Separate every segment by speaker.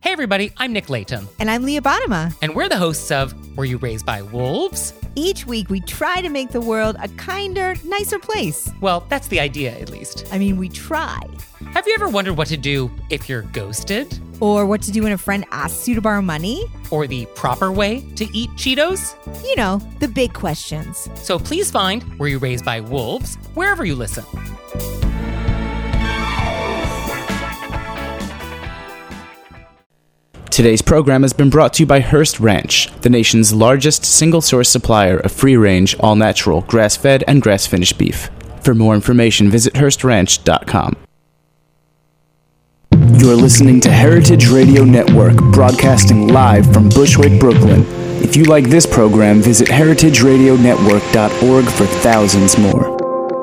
Speaker 1: Hey everybody, I'm Nick Layton.
Speaker 2: And I'm Leah Bottima.
Speaker 1: And we're the hosts of Were You Raised by Wolves?
Speaker 2: Each week we try to make the world a kinder, nicer place.
Speaker 1: Well, that's the idea, at least.
Speaker 2: I mean, we try.
Speaker 1: Have you ever wondered what to do if you're ghosted?
Speaker 2: Or what to do when a friend asks you to borrow money?
Speaker 1: Or the proper way to eat Cheetos?
Speaker 2: You know, the big questions.
Speaker 1: So please find Were You Raised by Wolves wherever you listen.
Speaker 3: Today's program has been brought to you by Hearst Ranch, the nation's largest single-source supplier of free-range, all-natural, grass-fed, and grass-finished beef. For more information, visit HearstRanch.com. You're listening to Heritage Radio Network, broadcasting live from Bushwick, Brooklyn. If you like this program, visit heritageradionetwork.org for thousands more.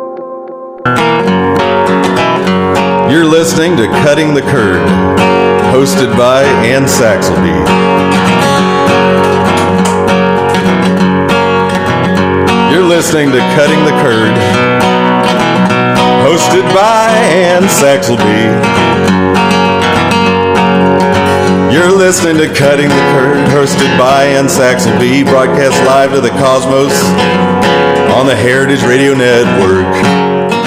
Speaker 4: You're listening to Cutting the Curd, hosted by Ann Saxelby. You're listening to Cutting the Curd, hosted by Ann Saxelby. You're listening to Cutting the Curd, hosted by Ann Saxelby, broadcast live to the cosmos on the Heritage Radio Network.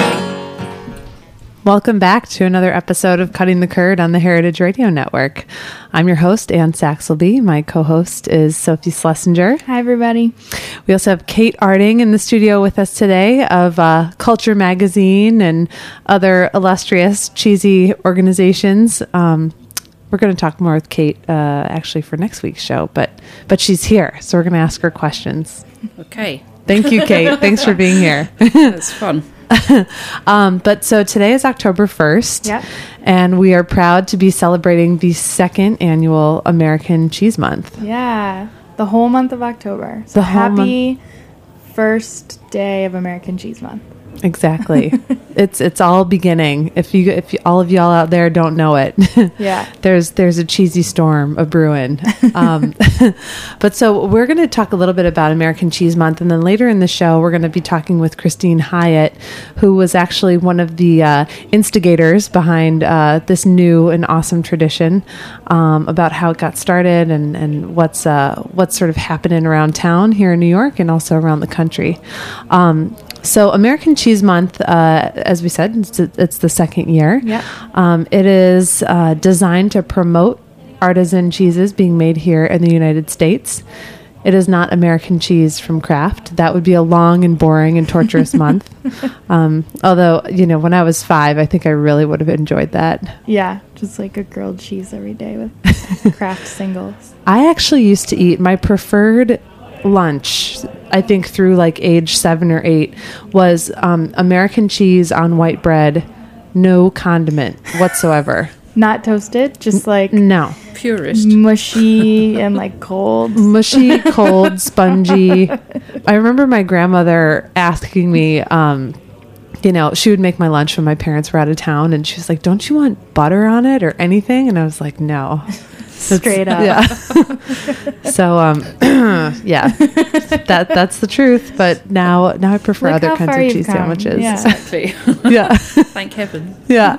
Speaker 5: Welcome back to another episode of Cutting the Curd on the Heritage Radio Network. I'm your host, Ann Saxelby. My co-host is Sophie Schlesinger.
Speaker 6: Hi, everybody.
Speaker 5: We also have Kate Arding in the studio with us today of Culture Magazine and other illustrious, cheesy organizations. We're going to talk more with Kate actually for next week's show, but she's here, so we're going to ask her questions.
Speaker 7: Okay.
Speaker 5: Thank you, Kate. Thanks for being here.
Speaker 7: It's fun.
Speaker 5: But so today is October 1st,
Speaker 6: Yep.
Speaker 5: and we are proud to be celebrating the second annual American Cheese Month.
Speaker 6: Yeah, the whole month of October. So happy first day of American Cheese Month.
Speaker 5: Exactly. It's all beginning. If all of y'all out there don't know it,
Speaker 6: yeah,
Speaker 5: there's a cheesy storm a brewing. But so we're going to talk a little bit about American Cheese Month, and then later in the show we're going to be talking with Christine Hyatt, who was actually one of the instigators behind this new and awesome tradition, about how it got started and what's sort of happening around town here in New York and also around the country. So American Cheese Month, as we said, it's the second year.
Speaker 6: Yeah.
Speaker 5: It is designed to promote artisan cheeses being made here in the United States. It is not American cheese from Kraft. That would be a long and boring and torturous month. Although, when I was 5, I think I really would have enjoyed that.
Speaker 6: Yeah, just like a grilled cheese every day with Kraft singles.
Speaker 5: I actually used to eat my preferred lunch, I think through like age 7 or 8, was American cheese on white bread, no condiment whatsoever.
Speaker 6: Not toasted, just like
Speaker 5: no,
Speaker 7: purist,
Speaker 6: mushy and like cold,
Speaker 5: spongy. I remember my grandmother asking me, she would make my lunch when my parents were out of town, and she was like, "Don't you want butter on it or anything?" And I was like, "No."
Speaker 6: Straight up.
Speaker 5: Yeah. So, yeah, that's the truth. But now I prefer other kinds of cheese sandwiches.
Speaker 6: Yeah.
Speaker 7: Exactly.
Speaker 5: Yeah.
Speaker 7: Thank heaven.
Speaker 5: Yeah.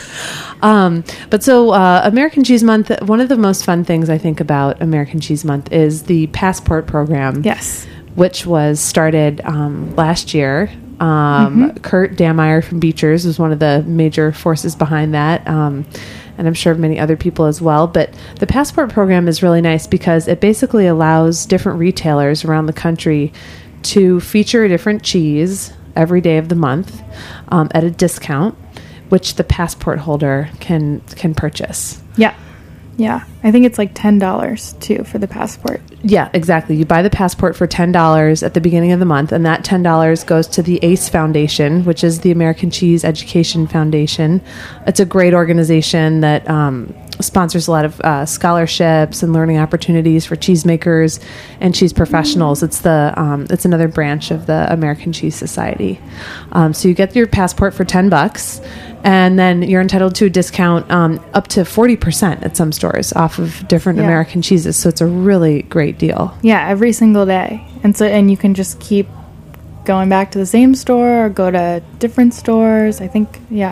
Speaker 5: But so American Cheese Month, one of the most fun things I think about American Cheese Month is the Passport program.
Speaker 6: Yes.
Speaker 5: Which was started last year. Kurt Dameyer from Beechers was one of the major forces behind that. And I'm sure many other people as well. But the Passport program is really nice because it basically allows different retailers around the country to feature a different cheese every day of the month at a discount, which the Passport holder can purchase.
Speaker 6: Yeah. Yeah. I think it's like $10 too for the Passport.
Speaker 5: Yeah, exactly. You buy the Passport for $10 at the beginning of the month, and that $10 goes to the ACE Foundation, which is the American Cheese Education Foundation. It's a great organization that sponsors a lot of scholarships and learning opportunities for cheesemakers and cheese professionals. It's it's another branch of the American Cheese Society. So you get your Passport for $10, and then you're entitled to a discount up to 40% at some stores off of different American cheeses. So it's a really great deal.
Speaker 6: Yeah, every single day. And you can just keep going back to the same store or go to different stores. I think,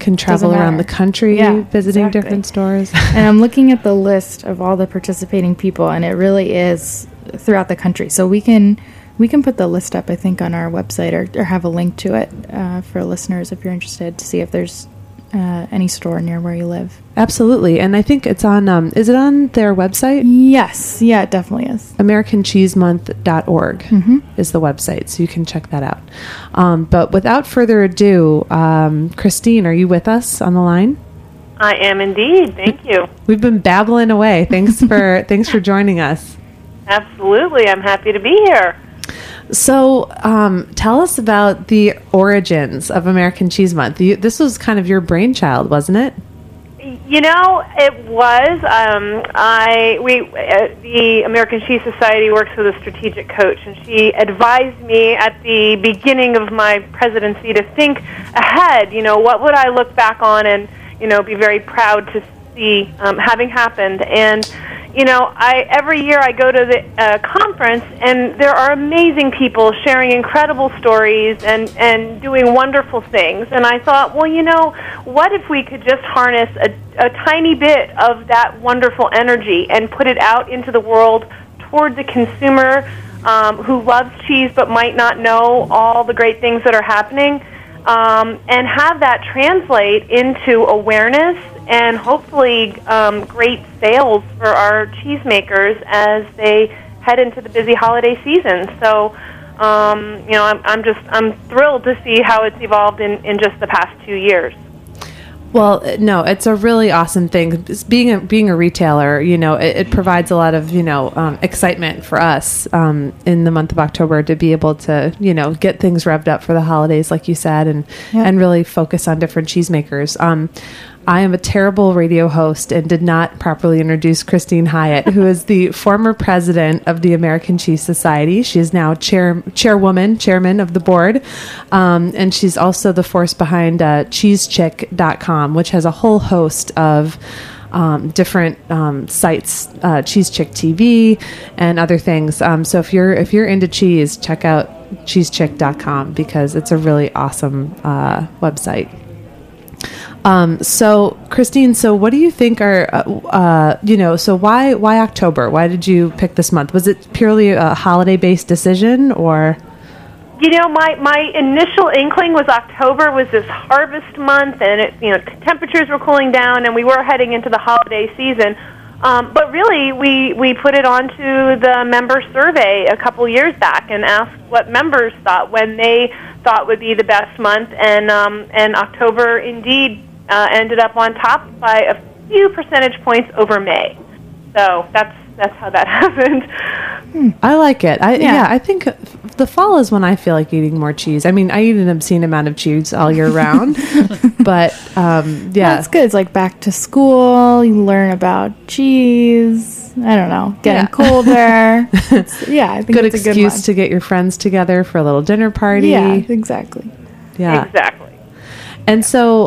Speaker 5: can travel around the country visiting different stores.
Speaker 6: And I'm looking at the list of all the participating people, and it really is throughout the country. So we can put the list up, I think, on our website or have a link to it for listeners if you're interested to see if there's any store near where you live.
Speaker 5: Absolutely. And I think it's on, is it on their website?
Speaker 6: Yes. Yeah, it definitely is.
Speaker 5: AmericanCheeseMonth.org is the website, so you can check that out. But without further ado, Christine, are you with us on the line?
Speaker 7: I am indeed. Thank you.
Speaker 5: We've been babbling away. Thanks for joining us.
Speaker 7: Absolutely. I'm happy to be here.
Speaker 5: So tell us about the origins of American Cheese Month. This was kind of your brainchild, wasn't it?
Speaker 7: You know, it was. The American Cheese Society works with a strategic coach, and she advised me at the beginning of my presidency to think ahead. You know, what would I look back on and, you know, be very proud to see having happened. And you know, every year I go to the conference, and there are amazing people sharing incredible stories and doing wonderful things. And I thought, well, you know, what if we could just harness a tiny bit of that wonderful energy and put it out into the world toward the consumer who loves cheese but might not know all the great things that are happening, and have that translate into awareness and hopefully great sales for our cheesemakers as they head into the busy holiday season. So, you know, I'm thrilled to see how it's evolved in just the past 2 years.
Speaker 5: Well, no, it's a really awesome thing. Being a retailer, you know, it provides a lot of, you know, excitement for us in the month of October to be able to, you know, get things revved up for the holidays, like you said, and really focus on different cheesemakers. I am a terrible radio host and did not properly introduce Christine Hyatt, who is the former president of the American Cheese Society. She is now chairman of the board, and she's also the force behind CheeseChick.com, which has a whole host of different sites, Cheese Chick TV and other things. So if you're into cheese, check out CheeseChick.com because it's a really awesome website. So Christine, so what do you think are, you know, so why October? Why did you pick this month? Was it purely a holiday-based decision, or?
Speaker 7: You know, my initial inkling was October was this harvest month, and it, you know, temperatures were cooling down, and we were heading into the holiday season. But really, we put it onto the member survey a couple years back and asked what members thought when they thought would be the best month, and October indeed ended up on top by a few percentage points over May. So that's how that happened.
Speaker 5: I like it. I think the fall is when I feel like eating more cheese. I mean, I eat an obscene amount of cheese all year round, but yeah,
Speaker 6: it's good. It's like back to school. You learn about cheese. I don't know, getting colder. I think
Speaker 5: good
Speaker 6: it's
Speaker 5: excuse
Speaker 6: a good one
Speaker 5: to get your friends together for a little dinner party.
Speaker 6: Yeah, exactly.
Speaker 5: Yeah,
Speaker 7: exactly.
Speaker 5: And so,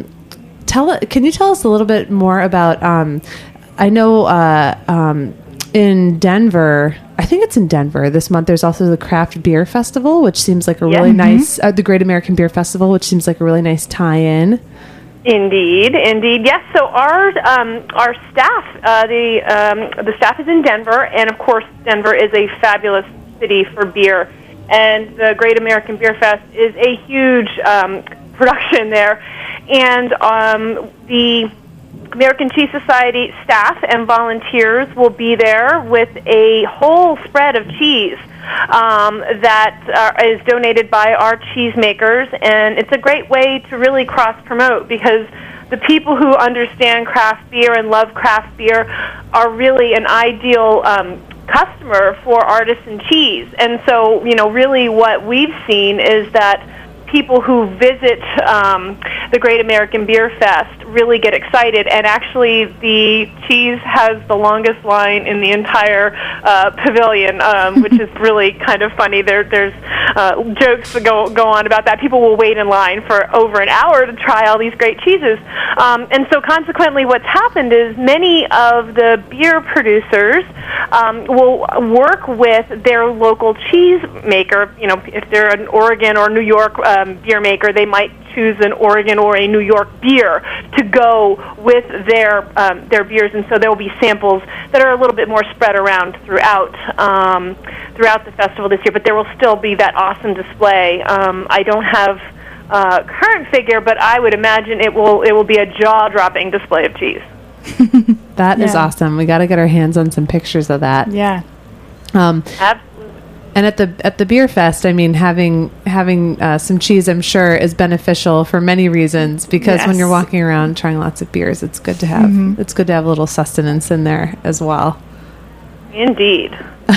Speaker 5: can you tell us a little bit more about? I know in Denver, I think it's in Denver this month, there's also the Craft Beer Festival, which seems like a really nice, the Great American Beer Festival, which seems like a really nice tie-in.
Speaker 7: Indeed. Yes. So our staff, the staff is in Denver, and of course, Denver is a fabulous city for beer, and the Great American Beer Fest is a huge production there, and the American Cheese Society staff and volunteers will be there with a whole spread of cheese that is donated by our cheesemakers, and it's a great way to really cross-promote because the people who understand craft beer and love craft beer are really an ideal customer for artisan cheese. And so, you know, really what we've seen is that people who visit the Great American Beer Fest really get excited, and actually the cheese has the longest line in the entire pavilion, which is really kind of funny. There's jokes that go on about that. People will wait in line for over an hour to try all these great cheeses. And so consequently what's happened is many of the beer producers will work with their local cheese maker. You know, if they're an Oregon or New York beer maker, they might choose an Oregon or a New York beer to go with their beers, and so there will be samples that are a little bit more spread around throughout the festival this year. But there will still be that awesome display. I don't have current figure, but I would imagine it will be a jaw-dropping display of cheese.
Speaker 5: That is awesome. We got to get our hands on some pictures of that.
Speaker 6: Yeah.
Speaker 7: Absolutely.
Speaker 5: And at the beer fest, I mean, having some cheese, I'm sure, is beneficial for many reasons. Because when you're walking around trying lots of beers, it's good to have it's good to have a little sustenance in there as well.
Speaker 7: Indeed.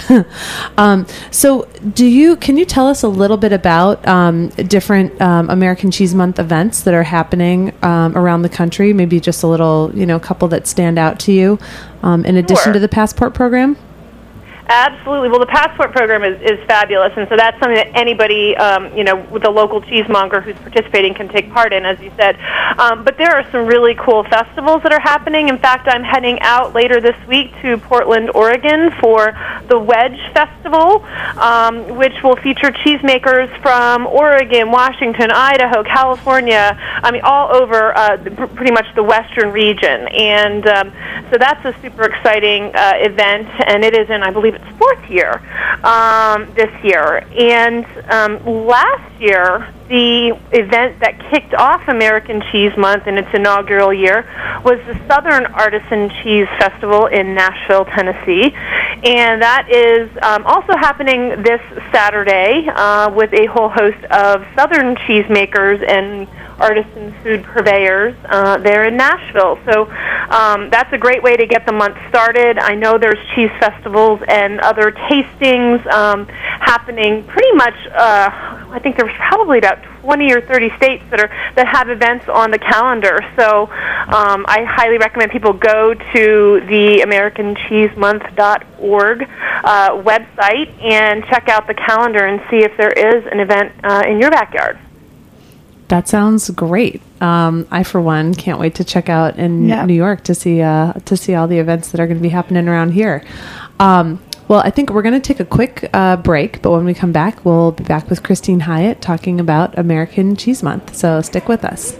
Speaker 5: So, can you tell us a little bit about different American Cheese Month events that are happening around the country? Maybe just a little, couple that stand out to you, in addition to the Passport program.
Speaker 7: Absolutely. Well, the Passport program is fabulous, and so that's something that anybody, with a local cheesemonger who's participating can take part in, as you said. But there are some really cool festivals that are happening. In fact, I'm heading out later this week to Portland, Oregon for the Wedge Festival, which will feature cheesemakers from Oregon, Washington, Idaho, California, all over pretty much the western region. And so that's a super exciting event, and it is in, I believe, its fourth year this year. And last year, the event that kicked off American Cheese Month in its inaugural year was the Southern Artisan Cheese Festival in Nashville, Tennessee. And that is also happening this Saturday with a whole host of Southern cheesemakers and artisan food purveyors there in Nashville. So that's a great way to get the month started. I know there's cheese festivals and other tastings happening pretty much, I think there's probably about 20 or 30 states that have events on the calendar. So I highly recommend people go to the AmericanCheeseMonth.org website and check out the calendar and see if there is an event in your backyard.
Speaker 5: That sounds great. I, for one, can't wait to check out in New York to see all the events that are going to be happening around here. Well, I think we're going to take a quick break, but when we come back, we'll be back with Christine Hyatt talking about American Cheese Month. So stick with us.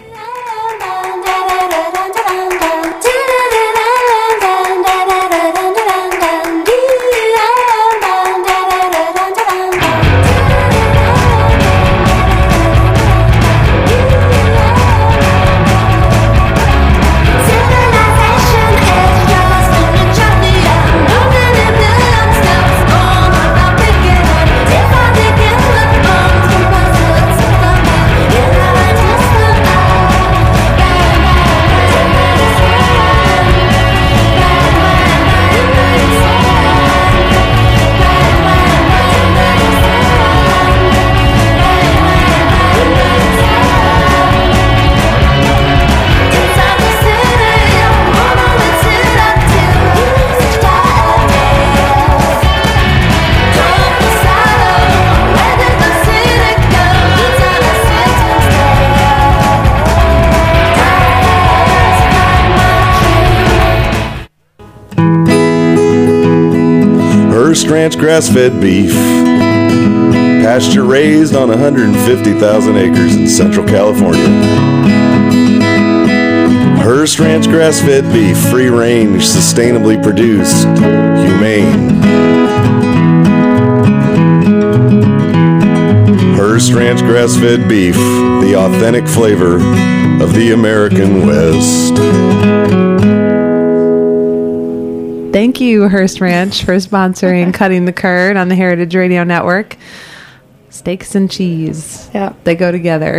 Speaker 4: Hearst Ranch grass-fed beef, pasture-raised on 150,000 acres in Central California. Hearst Ranch grass-fed beef, free-range, sustainably produced, humane. Hearst Ranch grass-fed beef, the authentic flavor of the American West.
Speaker 5: Thank you, Hearst Ranch, for sponsoring Cutting the Curd on the Heritage Radio Network. Steaks and cheese.
Speaker 6: Yeah.
Speaker 5: They go together.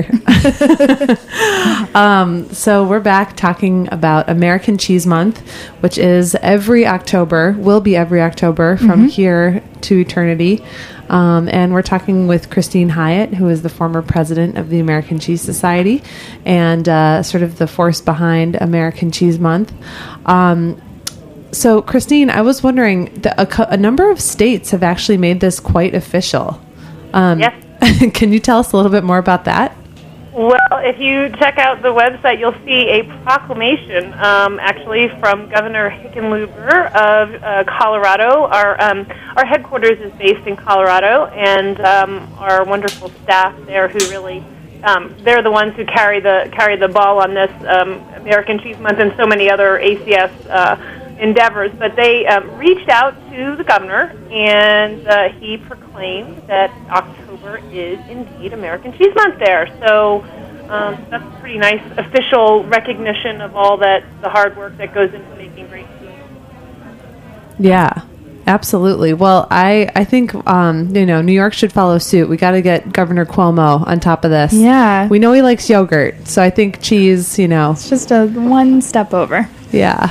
Speaker 5: So we're back talking about American Cheese Month, which is will be every October from here to eternity. And we're talking with Christine Hyatt, who is the former president of the American Cheese Society and sort of the force behind American Cheese Month. So, Christine, I was wondering, a number of states have actually made this quite official.
Speaker 7: Yes.
Speaker 5: Can you tell us a little bit more about that?
Speaker 7: Well, if you check out the website, you'll see a proclamation, actually, from Governor Hickenlooper of Colorado. Our headquarters is based in Colorado, and our wonderful staff there who really, they're the ones who carry the ball on this American Cheese Month and so many other ACS endeavors. But they reached out to the governor, and he proclaimed that October is indeed American Cheese Month there. So that's a pretty nice official recognition of all the hard work that goes into making great cheese.
Speaker 5: Yeah, absolutely. Well, I think New York should follow suit. We got to get Governor Cuomo on top of this.
Speaker 6: Yeah.
Speaker 5: We know he likes yogurt, so I think cheese,
Speaker 6: It's just a one step over.
Speaker 5: Yeah.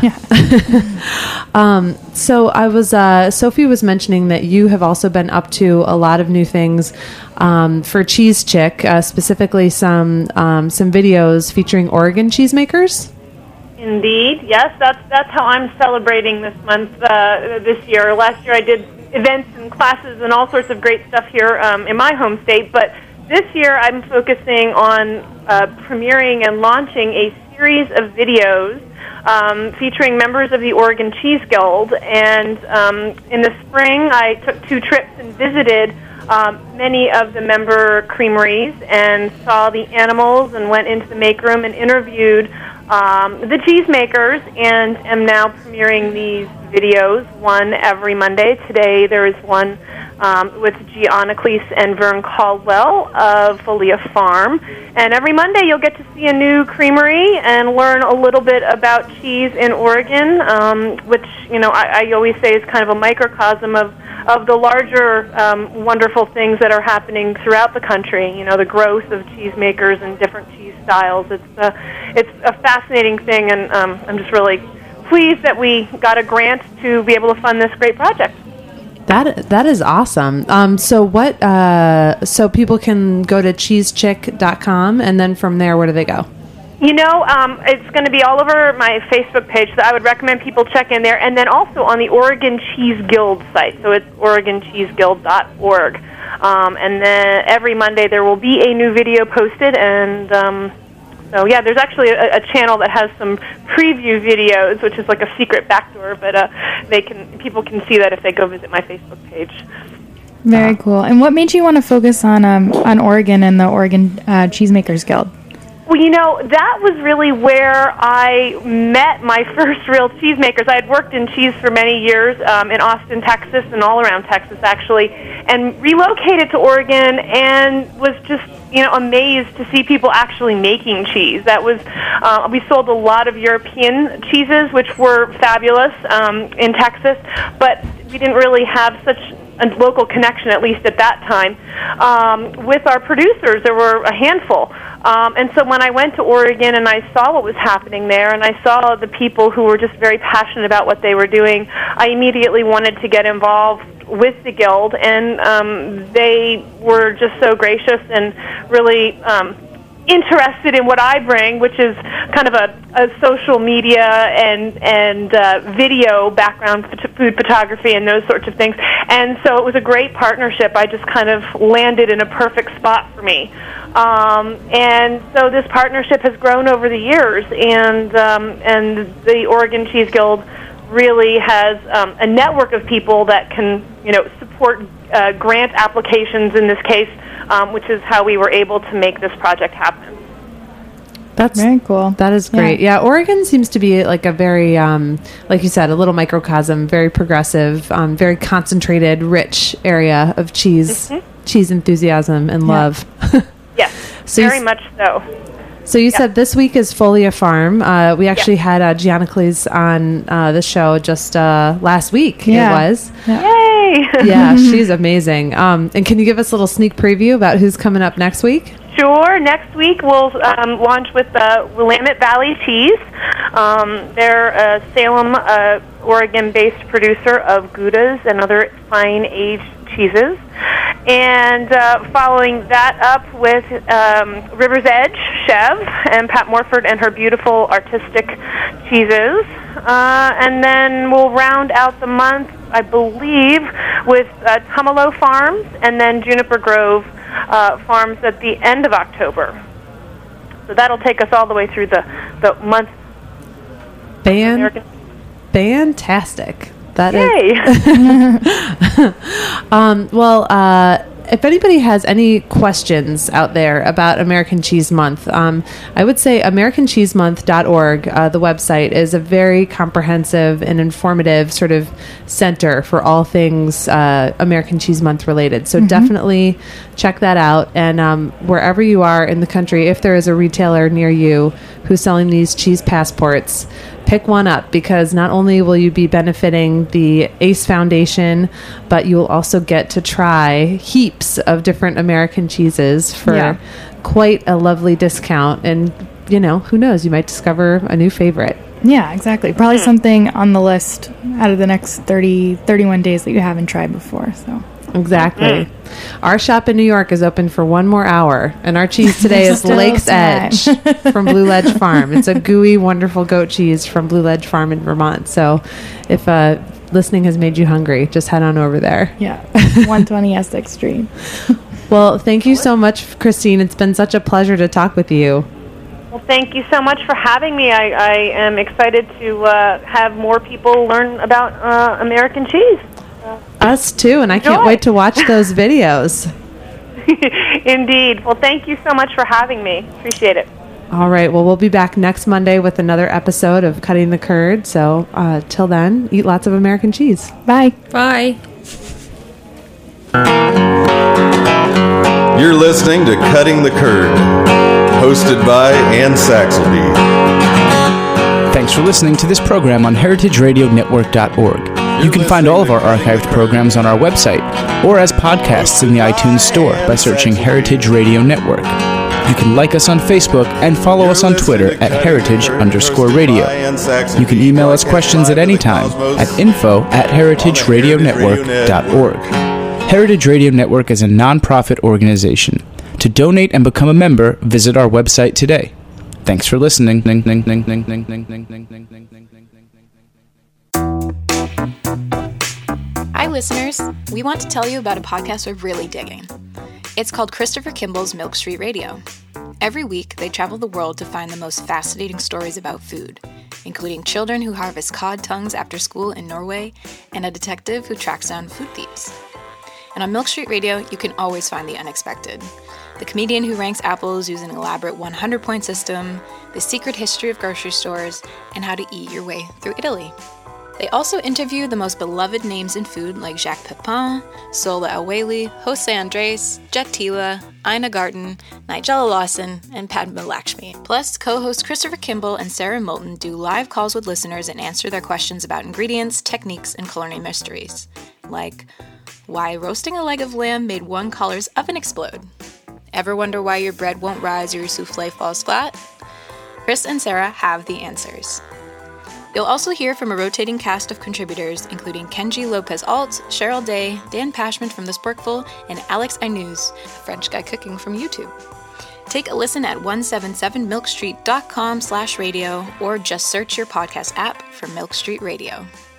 Speaker 5: So I was, Sophie was mentioning that you have also been up to a lot of new things for Cheese Chick, specifically some videos featuring Oregon cheesemakers.
Speaker 7: Indeed, yes, that's how I'm celebrating this month, this year. Last year I did events and classes and all sorts of great stuff here in my home state, but this year I'm focusing on premiering and launching a series of videos featuring members of the Oregon Cheese Guild. And in the spring, I took 2 trips and visited many of the member creameries and saw the animals and went into the make room and interviewed the cheesemakers, and am now premiering these videos, one every Monday. Today there is one with Gianna Cleese and Vern Caldwell of Folia Farm. And every Monday you'll get to see a new creamery and learn a little bit about cheese in Oregon, which, I always say is kind of a microcosm of the larger wonderful things that are happening throughout the country. The growth of cheesemakers and different cheese styles. It's a fascinating thing, and I'm just really pleased that we got a grant to be able to fund this great project.
Speaker 5: That is awesome. So people can go to cheesechick.com, and then from there, where do they go?
Speaker 7: It's going to be all over my Facebook page, so I would recommend people check in there, and then also on the Oregon Cheese Guild site. So it's OregonCheeseGuild.org. And then every Monday there will be a new video posted, and so yeah, there's actually a channel that has some preview videos, which is like a secret backdoor, but people can see that if they go visit my Facebook page.
Speaker 6: Very cool. And what made you want to focus on Oregon and the Oregon Cheesemakers Guild?
Speaker 7: Well, that was really where I met my first real cheesemakers. I had worked in cheese for many years in Austin, Texas, and all around Texas, actually, and relocated to Oregon and was just, amazed to see people actually making cheese. That was, we sold a lot of European cheeses, which were fabulous in Texas, but we didn't really have such a local connection, at least at that time. With our producers, there were a handful. And so when I went to Oregon and I saw what was happening there, and I saw the people who were just very passionate about what they were doing, I immediately wanted to get involved with the Guild, and they were just so gracious and really interested in what I bring, which is kind of a social media and video background, food photography and those sorts of things. And so it was a great partnership. I just kind of landed in a perfect spot for me. And so this partnership has grown over the years, and the Oregon Cheese Guild really has a network of people that can, support grant applications in this case, which is how we were able to make this project happen.
Speaker 5: That's
Speaker 6: very cool.
Speaker 5: That is great. Yeah, Oregon seems to be like a very, like you said, a little microcosm, very progressive, very concentrated, rich area of cheese, cheese enthusiasm and love.
Speaker 7: Yes,
Speaker 5: so
Speaker 7: very much so.
Speaker 5: So you said this week is Folia Farm. We actually had Gianna Cleese on the show just last week.
Speaker 6: Yeah.
Speaker 5: It was.
Speaker 6: Yeah.
Speaker 7: Yay!
Speaker 5: Yeah, she's amazing. And can you give us a little sneak preview about who's coming up next week?
Speaker 7: Sure. Next week we'll launch with Willamette Valley Cheese. They're a Salem, Oregon-based producer of Goudas and other fine aged cheeses. And following that up with River's Edge Chev and Pat Morford and her beautiful artistic cheeses. And then we'll round out the month, I believe, with Tumalo Farms and then Juniper Grove Farms at the end of October. So that'll take us all the way through the month.
Speaker 5: Fantastic. That
Speaker 7: Yay!
Speaker 5: is. If anybody has any questions out there about American Cheese Month, I would say AmericanCheeseMonth.org, the website, is a very comprehensive and informative sort of center for all things American Cheese Month related. So definitely check that out. And wherever you are in the country, if there is a retailer near you who's selling these cheese passports, pick one up, because not only will you be benefiting the ACE Foundation, but you will also get to try heaps of different American cheeses for quite a lovely discount. And, who knows, you might discover a new favorite.
Speaker 6: Yeah, exactly. Probably something on the list out of the next 31 days that you haven't tried before. So
Speaker 5: Exactly. Our shop in New York is open for one more hour, and our cheese today is Lake's Edge from Blue Ledge Farm. It's a gooey, wonderful goat cheese from Blue Ledge Farm in Vermont. So if listening has made you hungry, just head on over there.
Speaker 6: Yeah, 120 Essex Street.
Speaker 5: Well, thank you so much, Christine. It's been such a pleasure to talk with you.
Speaker 7: Well, thank you so much for having me. I am excited to have more people learn about American cheese.
Speaker 5: Us too, and I can't wait to watch those videos.
Speaker 7: Indeed. Well, thank you so much for having me. Appreciate it.
Speaker 5: All right. Well, we'll be back next Monday with another episode of Cutting the Curd. So till then, eat lots of American cheese.
Speaker 6: Bye.
Speaker 2: Bye.
Speaker 4: You're listening to Cutting the Curd, hosted by Ann Saxelby.
Speaker 3: Thanks for listening to this program on heritageradionetwork.org. You can find all of our archived programs on our website or as podcasts in the iTunes Store by searching Heritage Radio Network. You can like us on Facebook and follow us on Twitter at heritage_radio. You can email us questions at any time at info@heritageradionetwork.org. Heritage Radio Network is a non-profit organization. To donate and become a member, visit our website today. Thanks for listening.
Speaker 8: Hi, listeners. We want to tell you about a podcast we're really digging. It's called Christopher Kimball's Milk Street Radio. Every week, they travel the world to find the most fascinating stories about food, including children who harvest cod tongues after school in Norway and a detective who tracks down food thieves. And on Milk Street Radio, you can always find the unexpected. The comedian who ranks apples using an elaborate 100-point system, the secret history of grocery stores, and how to eat your way through Italy. They also interview the most beloved names in food like Jacques Pepin, Sola El-Waylly, Jose Andres, Jet Tila, Ina Garten, Nigella Lawson, and Padma Lakshmi. Plus, co-hosts Christopher Kimball and Sarah Moulton do live calls with listeners and answer their questions about ingredients, techniques, and culinary mysteries. Like, why roasting a leg of lamb made one caller's oven explode? Ever wonder why your bread won't rise or your souffle falls flat? Chris and Sarah have the answers. You'll also hear from a rotating cast of contributors, including Kenji Lopez-Alt, Cheryl Day, Dan Pashman from The Sporkful, and Alex Ainuz, a French guy cooking from YouTube. Take a listen at 177milkstreet.com/radio or just search your podcast app for Milk Street Radio.